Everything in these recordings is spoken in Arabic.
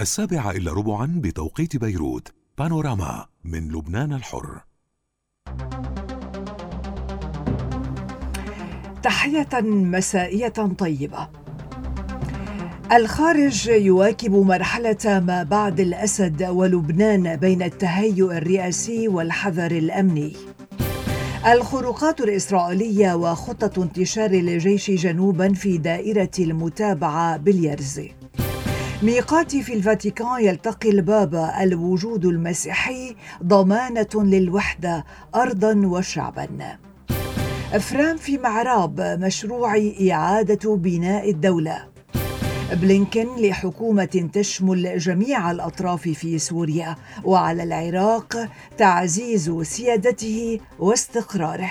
7:15 بتوقيت بيروت. بانوراما من لبنان الحر. تحية مسائية طيبة. الخارج يواكب مرحلة ما بعد الأسد ولبنان بين التهيؤ الرئاسي والحذر الأمني. الخروقات الإسرائيلية وخطة انتشار الجيش جنوبا في دائرة المتابعة باليرز. ميقات في الفاتيكان يلتقي البابا الوجود المسيحي ضمانة للوحدة أرضا وشعبا. إفرام في معراب مشروع إعادة بناء الدولة. بلينكن لحكومة تشمل جميع الأطراف في سوريا، وعلى العراق تعزيز سيادته واستقراره.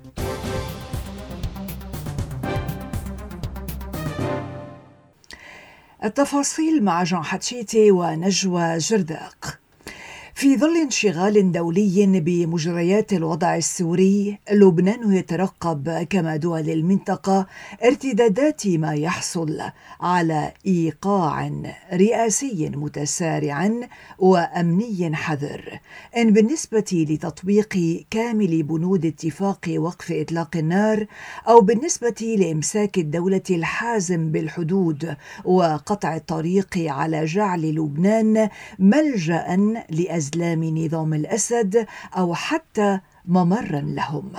التفاصيل مع جان حتشيتي ونجوى جرداق. في ظل انشغال دولي بمجريات الوضع السوري، لبنان يترقب كما دول المنطقة ارتدادات ما يحصل على إيقاع رئاسي متسارع وأمني حذر، إن بالنسبة لتطبيق كامل بنود اتفاق وقف إطلاق النار، أو بالنسبة لإمساك الدولة الحازم بالحدود وقطع الطريق على جعل لبنان ملجأ لأزلام نظام الأسد أو حتى ممرا لهم.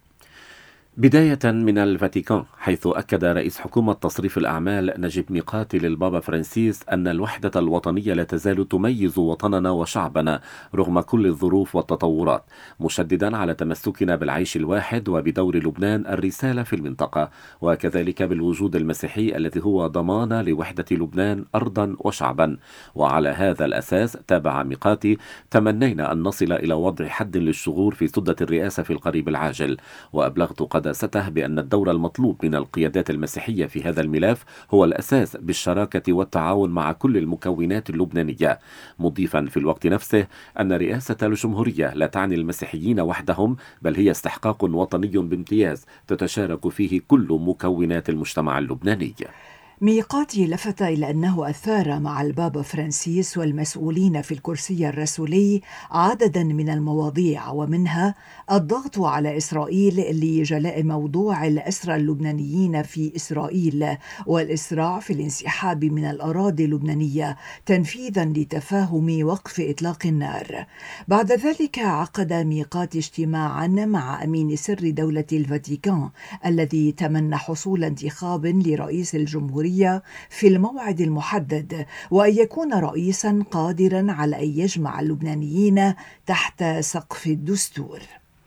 بداية من الفاتيكان، حيث أكد رئيس حكومة تصريف الأعمال نجيب ميقاتي للبابا فرانسيس أن الوحدة الوطنية لا تزال تميز وطننا وشعبنا رغم كل الظروف والتطورات، مشددا على تمسكنا بالعيش الواحد وبدور لبنان الرسالة في المنطقة، وكذلك بالوجود المسيحي الذي هو ضمان لوحدة لبنان أرضا وشعبا. وعلى هذا الأساس، تابع ميقاتي: تمنينا أن نصل إلى وضع حد للشغور في سدة الرئاسة في القريب العاجل، وأبلغت قداسته بأن الدور المطلوب من القيادات المسيحية في هذا الملف هو الأساس بالشراكة والتعاون مع كل المكونات اللبنانية، مضيفا في الوقت نفسه أن رئاسة الجمهورية لا تعني المسيحيين وحدهم، بل هي استحقاق وطني بامتياز تتشارك فيه كل مكونات المجتمع اللبناني. ميقاتي لفت إلى أنه أثار مع البابا فرانسيس والمسؤولين في الكرسي الرسولي عددا من المواضيع، ومنها الضغط على إسرائيل لجلاء موضوع الأسرى اللبنانيين في إسرائيل والإسراع في الانسحاب من الأراضي اللبنانية تنفيذا لتفاهم وقف إطلاق النار. بعد ذلك عقد ميقاتي اجتماعا مع أمين سر دولة الفاتيكان الذي تمنى حصول انتخاب لرئيس الجمهورية في الموعد المحدد، وأن يكون رئيسا قادرا على أن يجمع اللبنانيين تحت سقف الدستور.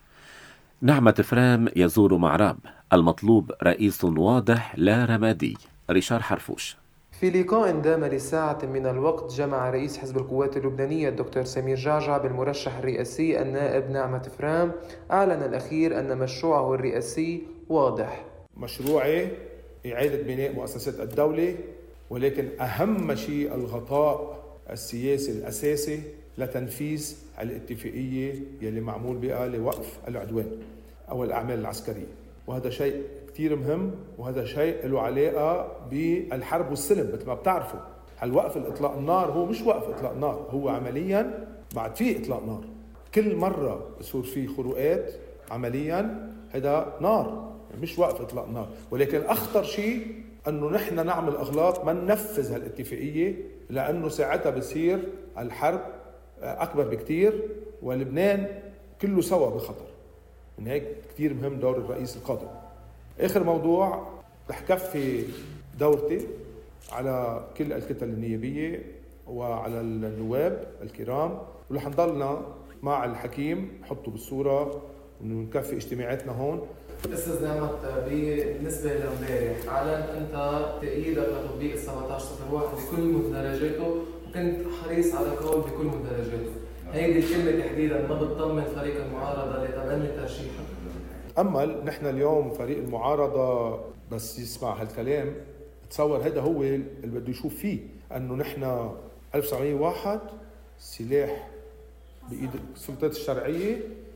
نعمة إفرام يزور معراب، المطلوب رئيس واضح لا رمادي. ريشار حرفوش. في لقاء دام لساعة من الوقت، جمع رئيس حزب القوات اللبنانية الدكتور سمير جعجع بالمرشح الرئاسي النائب نعمة إفرام، أعلن الأخير أن مشروعه الرئاسي واضح. مشروعي إعادة بناء مؤسسات الدولة، ولكن أهم شيء الغطاء السياسي الأساسي لتنفيذ الاتفاقية يلي معمول بها لوقف العدوان أو الأعمال العسكرية، وهذا شيء كتير مهم، وهذا شيء له علاقة بالحرب والسلم. مثل ما بتعرفوا، الوقف الإطلاق النار هو مش وقف إطلاق نار، هو عمليا بعد فيه إطلاق نار. كل مرة بصير فيه خروقات عمليا هذا نار، مش وقف إطلاق نار. ولكن أخطر شيء أنه نحن نعمل أغلاط ما ننفذ هالاتفاقية، لأنه ساعتها بصير الحرب أكبر بكتير ولبنان كله سوا بخطر. من هيك كتير مهم دور الرئيس القادم. آخر موضوع، رح كفي دورتي على كل الكتل النيابية وعلى النواب الكرام، ورح نضلنا مع الحكيم نحطه بالصورة ونكفي اجتماعاتنا هون. أستاذ نعمت، بالنسبة لامبارح أعلنت أنت تأييدك لتطبيق 1701 بكل مدرجاته، وكنت حريص على قول بكل مدرجاته. هيدي الكلمة تحديدا ما بتطمن فريق المعارضة لتبني ترشيحك؟ أمل نحن اليوم فريق المعارضة بس يسمع هالكلام تصور هذا هو اللي بده يشوف فيه، أنه نحن 1901 سلاح بإيد السلطات الشرعية،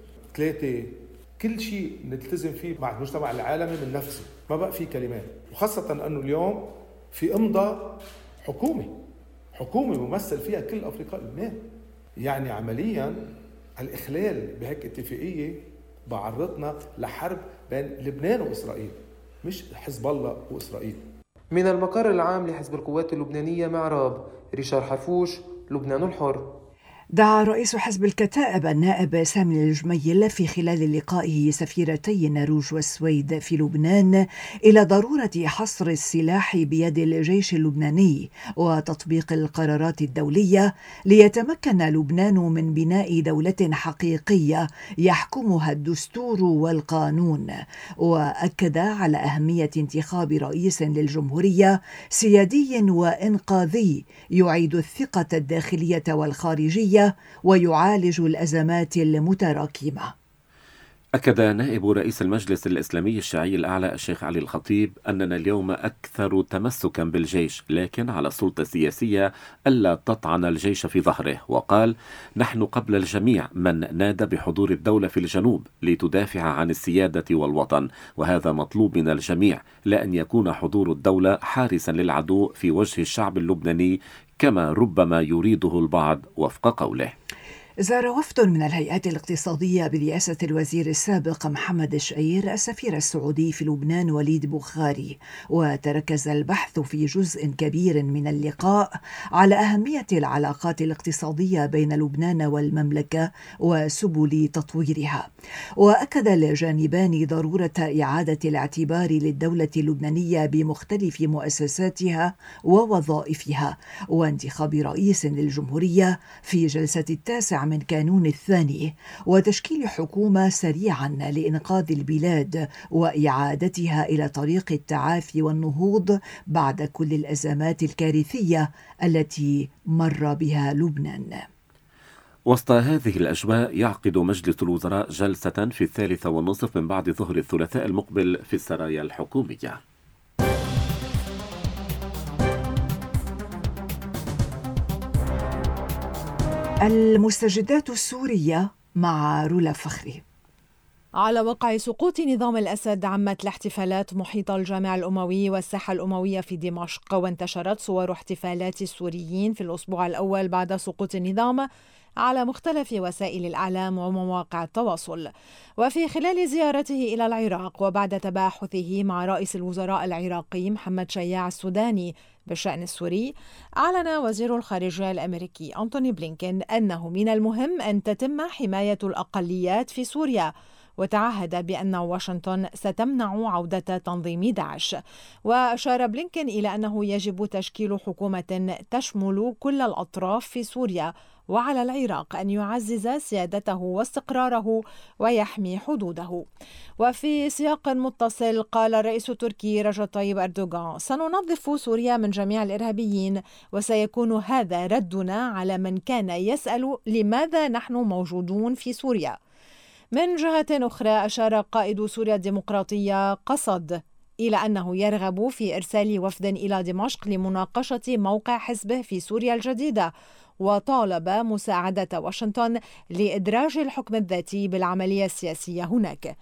3 كل شيء نلتزم فيه مع المجتمع العالمي من نفسه، ما بقى فيه كلمات. وخاصة أنه اليوم في إمضاء حكومة ممثل فيها كل أفرقاء لبنان. يعني عمليا الإخلال بهيك اتفاقية بعرضنا لحرب بين لبنان وإسرائيل، مش حزب الله وإسرائيل. من المقر العام لحزب القوات اللبنانية معراب، ريشار حفوش، لبنان الحر. دعا رئيس حزب الكتائب النائب سامي الجميل في خلال لقائه سفيرتي النرويج والسويد في لبنان إلى ضرورة حصر السلاح بيد الجيش اللبناني وتطبيق القرارات الدولية ليتمكن لبنان من بناء دولة حقيقية يحكمها الدستور والقانون، وأكد على أهمية انتخاب رئيس للجمهورية سيادي وإنقاذي يعيد الثقة الداخلية والخارجية ويعالج الأزمات المتراكمة. أكد نائب رئيس المجلس الإسلامي الشيعي الأعلى الشيخ علي الخطيب أننا اليوم أكثر تمسكا بالجيش، لكن على السلطة السياسية ألا تطعن الجيش في ظهره، وقال: نحن قبل الجميع من نادى بحضور الدولة في الجنوب لتدافع عن السيادة والوطن، وهذا مطلوب من الجميع، لأن يكون حضور الدولة حارسا للعدو في وجه الشعب اللبناني كما ربما يريده البعض وفق قوله. زار وفد من الهيئات الاقتصادية برئاسة الوزير السابق محمد الشعير السفير السعودي في لبنان وليد بخاري، وتركز البحث في جزء كبير من اللقاء على أهمية العلاقات الاقتصادية بين لبنان والمملكة وسبل تطويرها. وأكد الجانبان ضرورة إعادة الاعتبار للدولة اللبنانية بمختلف مؤسساتها ووظائفها، وانتخاب رئيس للجمهورية في جلسة 9 من كانون الثاني، وتشكيل حكومة سريعا لإنقاذ البلاد وإعادتها إلى طريق التعافي والنهوض بعد كل الأزمات الكارثية التي مر بها لبنان. وسط هذه الأجواء يعقد مجلس الوزراء جلسة في 3:30 من بعد ظهر الثلاثاء المقبل في السرايا الحكومية. المستجدات السورية مع رولا فخري. على وقع سقوط نظام الأسد عمت الاحتفالات محيط الجامع الأموي والساحة الأموية في دمشق، وانتشرت صور احتفالات السوريين في الأسبوع الأول بعد سقوط النظام على مختلف وسائل الإعلام ومواقع التواصل. وفي خلال زيارته إلى العراق وبعد تباحثه مع رئيس الوزراء العراقي محمد شياع السوداني بالشأن السوري، أعلن وزير الخارجية الأمريكي أنتوني بلينكين أنه من المهم أن تتم حماية الأقليات في سوريا، وتعهد بأن واشنطن ستمنع عودة تنظيم داعش. وأشار بلينكين إلى أنه يجب تشكيل حكومة تشمل كل الأطراف في سوريا، وعلى العراق أن يعزز سيادته واستقراره ويحمي حدوده. وفي سياق متصل قال الرئيس التركي رجب طيب أردوغان: سننظف سوريا من جميع الإرهابيين، وسيكون هذا ردنا على من كان يسأل لماذا نحن موجودون في سوريا. من جهة أخرى أشار قائد سوريا الديمقراطية قصد إلى أنه يرغب في إرسال وفد إلى دمشق لمناقشة موقع حزبه في سوريا الجديدة، وطالب مساعدة واشنطن لإدراج الحكم الذاتي بالعملية السياسية هناك.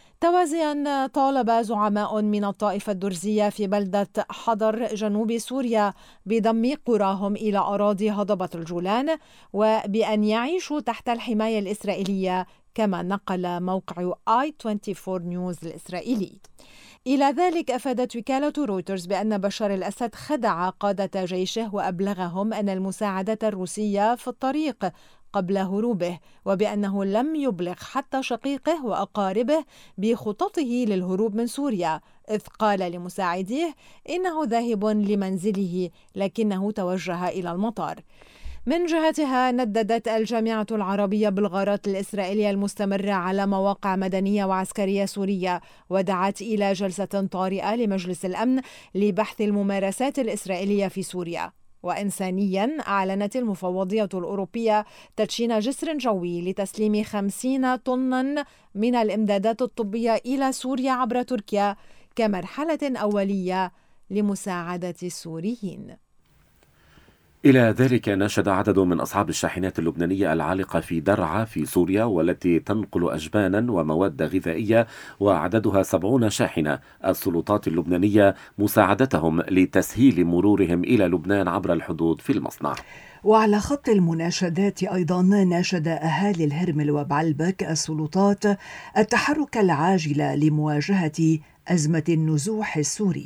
توازيا طالب زعماء من الطائفة الدرزية في بلدة حضر جنوب سوريا بضم قراهم إلى أراضي هضبة الجولان وبأن يعيشوا تحت الحماية الإسرائيلية، كما نقل موقع I24 نيوز الإسرائيلي. إلى ذلك أفادت وكالة رويترز بأن بشار الأسد خدع قادة جيشه وأبلغهم أن المساعدة الروسية في الطريق قبل هروبه، وبأنه لم يبلغ حتى شقيقه وأقاربه بخططه للهروب من سوريا، إذ قال لمساعديه إنه ذاهب لمنزله لكنه توجه إلى المطار. من جهتها نددت الجامعة العربية بالغارات الإسرائيلية المستمرة على مواقع مدنية وعسكرية سورية، ودعت إلى جلسة طارئة لمجلس الأمن لبحث الممارسات الإسرائيلية في سوريا. وإنسانياً أعلنت المفوضية الأوروبية تدشين جسر جوي لتسليم 50 طناً من الإمدادات الطبية إلى سوريا عبر تركيا كمرحلة أولية لمساعدة السوريين. إلى ذلك ناشد عدد من أصحاب الشاحنات اللبنانية العالقة في درعا في سوريا والتي تنقل أجبانا ومواد غذائية وعددها 70 شاحنة السلطات اللبنانية مساعدتهم لتسهيل مرورهم إلى لبنان عبر الحدود في المصنع. وعلى خط المناشدات أيضا ناشد أهالي الهرمل وبعلبك السلطات التحرك العاجل لمواجهة أزمة النزوح السوري.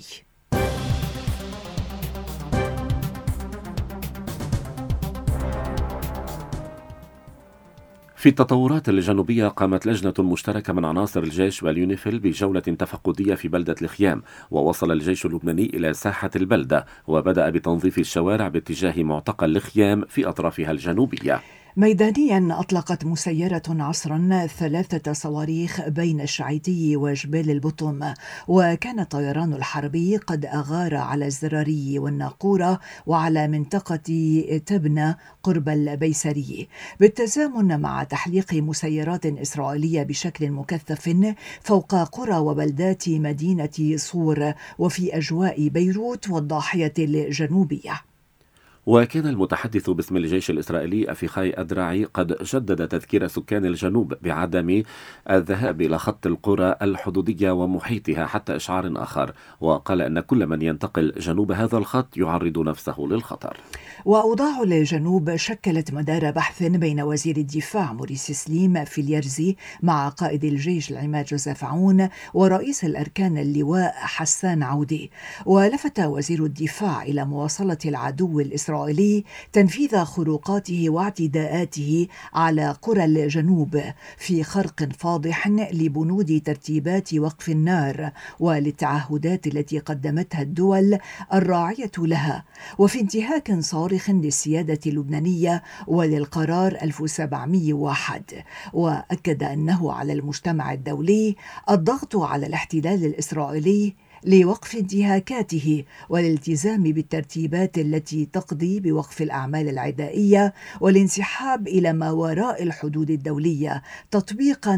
في التطورات الجنوبية قامت لجنة مشتركة من عناصر الجيش واليونيفيل بجولة تفقدية في بلدة الخيام، ووصل الجيش اللبناني إلى ساحة البلدة وبدأ بتنظيف الشوارع باتجاه معتقل الخيام في أطرافها الجنوبية. ميدانيا أطلقت مسيرة عصرا 3 صواريخ بين الشعيتي وجبال البطم، وكان الطيران الحربي قد أغار على الزراري والناقورة وعلى منطقة تبنى قرب البيسري، بالتزامن مع تحليق مسيرات إسرائيلية بشكل مكثف فوق قرى وبلدات مدينة صور وفي أجواء بيروت والضاحية الجنوبية. وكان المتحدث باسم الجيش الإسرائيلي أفيخاي أدرعي قد جدد تذكير سكان الجنوب بعدم الذهاب إلى خط القرى الحدودية ومحيطها حتى إشعار آخر، وقال أن كل من ينتقل جنوب هذا الخط يعرض نفسه للخطر. وأوضاع الجنوب شكلت مدار بحث بين وزير الدفاع موريس سليم في اليرزي مع قائد الجيش العماد جوزيف عون ورئيس الأركان اللواء حسان عودي. ولفت وزير الدفاع إلى مواصلة العدو الإسرائيلي تنفيذ خروقاته واعتداءاته على قرى الجنوب في خرق فاضح لبنود ترتيبات وقف النار وللتعهدات التي قدمتها الدول الراعية لها، وفي انتهاك صارخ للسيادة اللبنانية وللقرار 1701. وأكد أنه على المجتمع الدولي الضغط على الاحتلال الإسرائيلي لوقف انتهاكاته والالتزام بالترتيبات التي تقضي بوقف الأعمال العدائية والانسحاب إلى ما وراء الحدود الدولية تطبيقا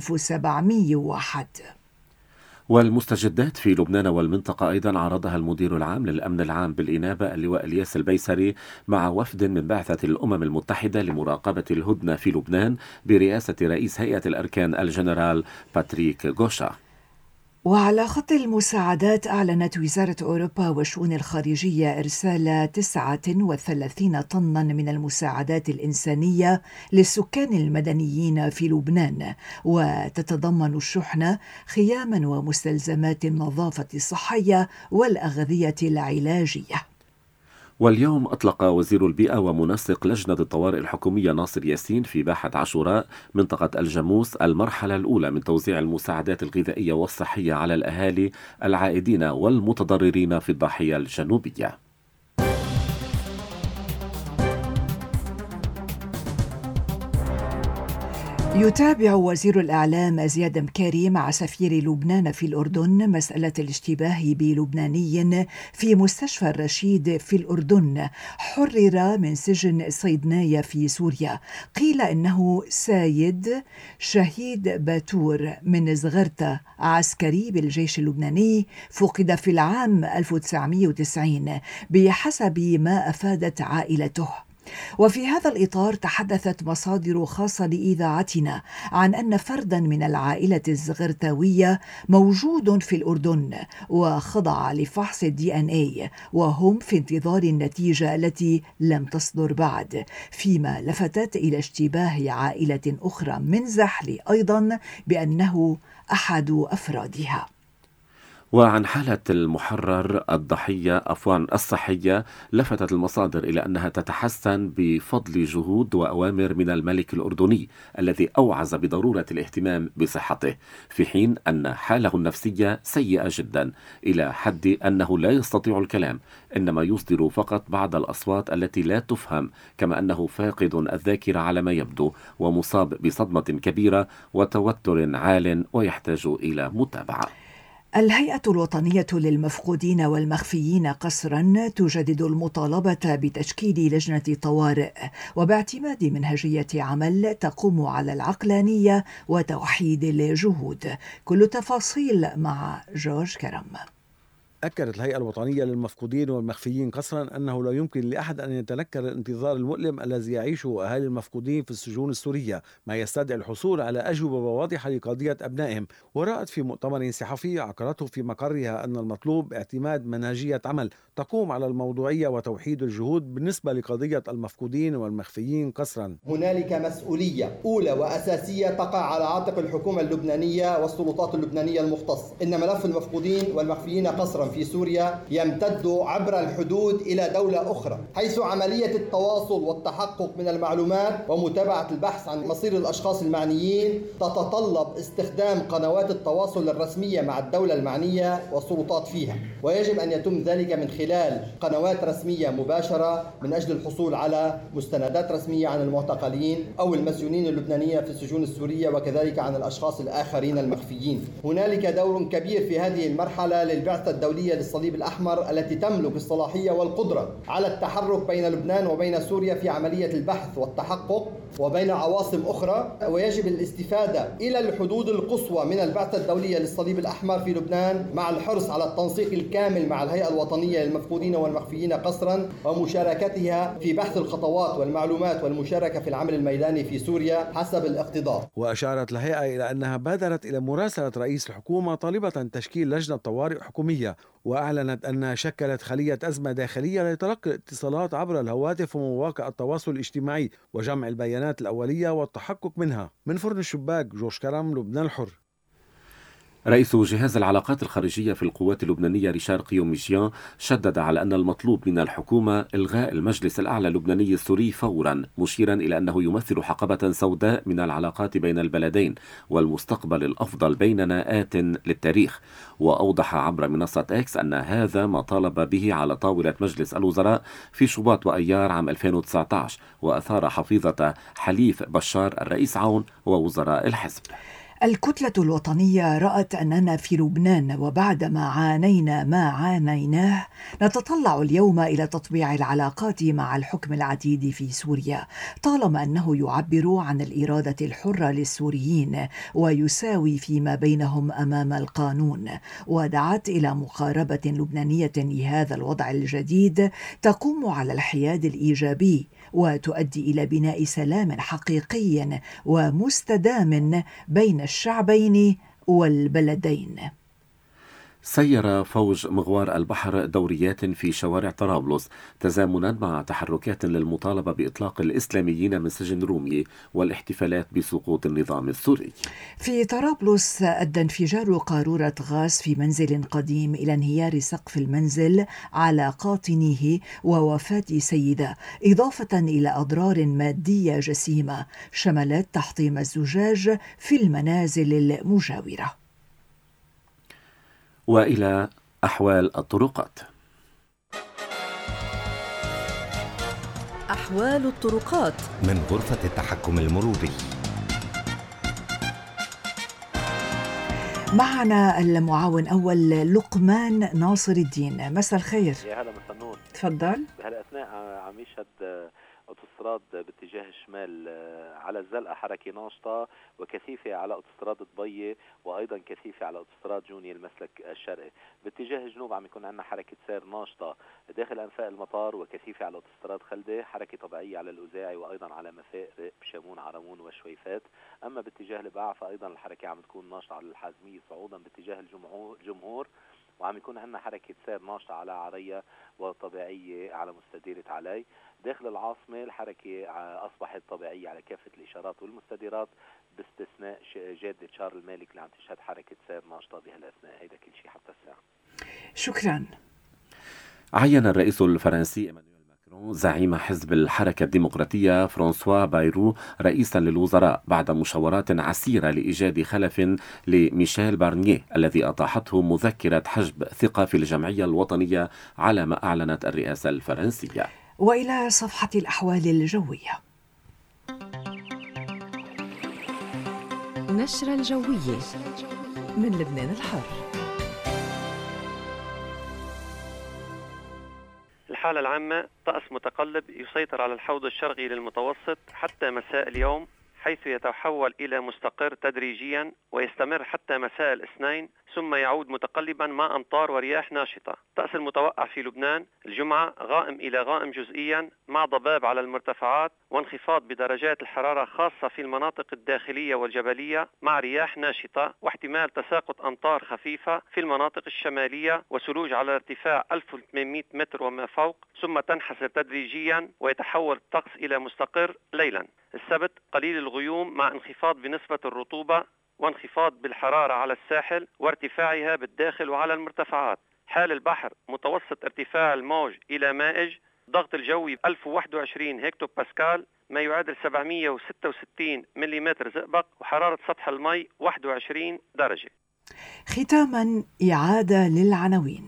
لل1701. والمستجدات في لبنان والمنطقة أيضا عرضها المدير العام للأمن العام بالإنابة اللواء إلياس البيسري مع وفد من بعثة الأمم المتحدة لمراقبة الهدنة في لبنان برئاسة رئيس هيئة الأركان الجنرال باتريك غوشا. وعلى خط المساعدات أعلنت وزارة أوروبا والشؤون الخارجية إرسال 39 طنا من المساعدات الإنسانية للسكان المدنيين في لبنان، وتتضمن الشحنة خياما ومستلزمات النظافة الصحية والأغذية العلاجية. واليوم أطلق وزير البيئة ومنسق لجنة الطوارئ الحكومية ناصر ياسين في باحة عاشوراء منطقة الجاموس المرحلة الأولى من توزيع المساعدات الغذائية والصحية على الأهالي العائدين والمتضررين في الضاحية الجنوبية. يتابع وزير الإعلام زياد مكاري مع سفير لبنان في الأردن مسألة الاشتباه بلبناني في مستشفى الرشيد في الأردن حرر من سجن صيدنايا في سوريا. قيل إنه سايد شهيد باتور من زغرتة عسكري بالجيش اللبناني فقد في العام 1990 بحسب ما أفادت عائلته. وفي هذا الإطار تحدثت مصادر خاصة لإذاعتنا عن أن فردا من العائلة الزغرتاوية موجود في الأردن وخضع لفحص DNA وهم في انتظار النتيجة التي لم تصدر بعد، فيما لفتت إلى اشتباه عائلة أخرى من زحل أيضا بأنه أحد أفرادها. وعن حالة المحرر الصحية لفتت المصادر إلى أنها تتحسن بفضل جهود وأوامر من الملك الأردني الذي أوعز بضرورة الاهتمام بصحته، في حين أن حاله النفسية سيئة جدا إلى حد أنه لا يستطيع الكلام، إنما يصدر فقط بعض الأصوات التي لا تفهم، كما أنه فاقد الذاكرة على ما يبدو ومصاب بصدمة كبيرة وتوتر عال ويحتاج إلى متابعة. الهيئة الوطنية للمفقودين والمخفيين قسرا تجدد المطالبة بتشكيل لجنة طوارئ وباعتماد منهجية عمل تقوم على العقلانية وتوحيد الجهود. كل التفاصيل مع جورج كرم. أكدت الهيئة الوطنية للمفقودين والمخفيين قسرا أنه لا يمكن لأحد أن يتنكر الانتظار المؤلم الذي يعيشه أهالي المفقودين في السجون السورية، ما يستدعي الحصول على أجوبة واضحة لقضية أبنائهم. ورأت في مؤتمر صحفي عقدته في مقرها أن المطلوب اعتماد منهجية عمل تقوم على الموضوعية وتوحيد الجهود بالنسبة لقضية المفقودين والمخفيين قسرا. هنالك مسؤولية أولى وأساسية تقع على عاتق الحكومة اللبنانية والسلطات اللبنانية المختصة. إن ملف المفقودين والمخفيين قسرا في سوريا يمتد عبر الحدود إلى دولة أخرى، حيث عملية التواصل والتحقق من المعلومات ومتابعة البحث عن مصير الأشخاص المعنيين تتطلب استخدام قنوات التواصل الرسمية مع الدولة المعنية والسلطات فيها، ويجب أن يتم ذلك من خلال قنوات رسمية مباشرة من أجل الحصول على مستندات رسمية عن المعتقلين أو المسجونين اللبنانيين في السجون السورية، وكذلك عن الأشخاص الآخرين المخفيين. هنالك دور كبير في هذه المرحلة للبعثة الدولية للصليب الأحمر التي تملك الصلاحية والقدرة على التحرك بين لبنان وبين سوريا في عملية البحث والتحقق وبين عواصم أخرى، ويجب الاستفادة إلى الحدود القصوى من البعثة الدولية للصليب الأحمر في لبنان، مع الحرص على التنسيق الكامل مع الهيئة الوطنية للمفقودين والمخفيين قسرا ومشاركتها في بحث الخطوات والمعلومات والمشاركة في العمل الميداني في سوريا حسب الاقتضاء. وأشارت الهيئة إلى أنها بادرت إلى مراسلة رئيس الحكومة طالبة تشكيل لجنة طوارئ حكومية، وأعلنت أنها شكلت خلية أزمة داخلية لتلقي الاتصالات عبر الهواتف ومواقع التواصل الاجتماعي وجمع البيانات الأولية والتحقق منها. من فرن الشباك، جورج كرم، لبنان الحر. رئيس جهاز العلاقات الخارجية في القوات اللبنانية ريشار قيوميجيان شدد على أن المطلوب من الحكومة إلغاء المجلس الأعلى اللبناني السوري فورا، مشيرا إلى أنه يمثل حقبة سوداء من العلاقات بين البلدين والمستقبل الأفضل بيننا آت للتاريخ. وأوضح عبر منصة إكس أن هذا ما طالب به على طاولة مجلس الوزراء في شباط وأيار عام 2019، وأثار حفيظة حليف بشار الرئيس عون ووزراء الحزب. الكتلة الوطنية رأت أننا في لبنان وبعدما عانينا ما عانيناه نتطلع اليوم إلى تطبيع العلاقات مع الحكم العتيد في سوريا، طالما أنه يعبر عن الإرادة الحرة للسوريين ويساوي فيما بينهم أمام القانون. ودعت إلى مقاربة لبنانية لهذا الوضع الجديد تقوم على الحياد الإيجابي وتؤدي إلى بناء سلام حقيقي ومستدام بين الشعبين والبلدين. سير فوج مغوار البحر دوريات في شوارع طرابلس تزامنا مع تحركات للمطالبة بإطلاق الإسلاميين من سجن رومية والاحتفالات بسقوط النظام السوري. في طرابلس أدى انفجار قارورة غاز في منزل قديم إلى انهيار سقف المنزل على قاطنيه ووفاة سيدة، إضافة إلى أضرار مادية جسيمة شملت تحطيم الزجاج في المنازل المجاورة. وإلى أحوال الطرقات. أحوال الطرقات من غرفة التحكم المروري. معنا المعاون أول لقمان ناصر الدين. مساء الخير. يا هلا، مساء النور. تفضل. بهالأثناء عم يشهد أوتوستراد باتجاه الشمال على الزلقة حركة ناشطة وكثيفة على أوتوستراد طبية، وأيضا كثيفة على أوتوستراد جوني المسلك الشرقي. باتجاه الجنوب عم يكون عندنا حركة سير ناشطة داخل أنفاق المطار وكثيفة على أوتوستراد خلدة، حركة طبيعية على الأوزاعي وأيضا على مفاق بشامون عرمون وشويفات. أما باتجاه الباع فأيضا الحركة عم تكون ناشطة على الحازمية صعودا باتجاه الجمهور، وعم يكون عندنا حركة سير ناشطة على عرية وطبيعية على مستديرة علي. داخل العاصمة الحركة أصبحت طبيعية على كافة الإشارات والمستديرات باستثناء جادة شارل المالك اللي عم تشهد حركة سير ناشطة بهالأثناء. هيدا كل شيء حتى الساعة. شكرا. عين الرئيس الفرنسي إيمانويل ماكرون زعيم حزب الحركة الديمقراطية فرانسوا بايرو رئيسا للوزراء بعد مشاورات عسيرة لإيجاد خلف لميشيل بارنيه الذي أطاحته مذكرة حجب ثقة في الجمعية الوطنية على ما أعلنت الرئاسة الفرنسية. وإلى صفحة الأحوال الجوية. نشرة الجوية من لبنان الحر. الحالة العامة طقس متقلب يسيطر على الحوض الشرقي للمتوسط حتى مساء اليوم، حيث يتحول إلى مستقر تدريجيا ويستمر حتى مساء الاثنين، ثم يعود متقلبا مع أمطار ورياح ناشطة. طقس المتوقع في لبنان الجمعة غائم إلى غائم جزئيا مع ضباب على المرتفعات وانخفاض بدرجات الحرارة خاصة في المناطق الداخلية والجبلية مع رياح ناشطة، واحتمال تساقط أمطار خفيفة في المناطق الشمالية وثلوج على ارتفاع 1800 متر وما فوق، ثم تنحسر تدريجيا ويتحول الطقس إلى مستقر ليلا. السبت قليل الغيوم مع انخفاض بنسبة الرطوبة وانخفاض بالحرارة على الساحل وارتفاعها بالداخل وعلى المرتفعات. حال البحر متوسط ارتفاع الموج إلى مائج، ضغط الجوي 1021 هكتو باسكال ما يعادل 766 ملم زئبق، وحرارة سطح المي 21 درجة. ختاما إعادة للعناوين.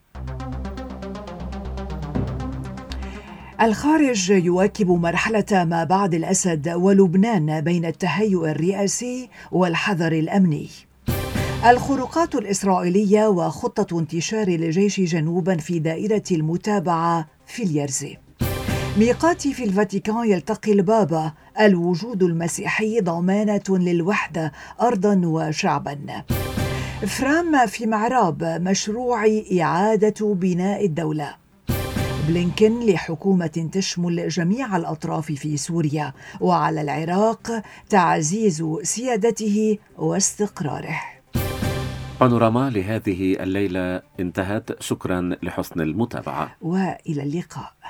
الخارج يواكب مرحلة ما بعد الأسد ولبنان بين التهيؤ الرئاسي والحذر الأمني. الخروقات الإسرائيلية وخطة انتشار الجيش جنوبا في دائرة المتابعة في اليرزي. ميقاتي في الفاتيكان يلتقي البابا، الوجود المسيحي ضمانة للوحدة أرضا وشعبا. فرام في معراب مشروع إعادة بناء الدولة. بلينكن لحكومة تشمل جميع الأطراف في سوريا، وعلى العراق تعزيز سيادته واستقراره. بانوراما لهذه الليلة انتهت. شكرا لحسن المتابعة، وإلى اللقاء.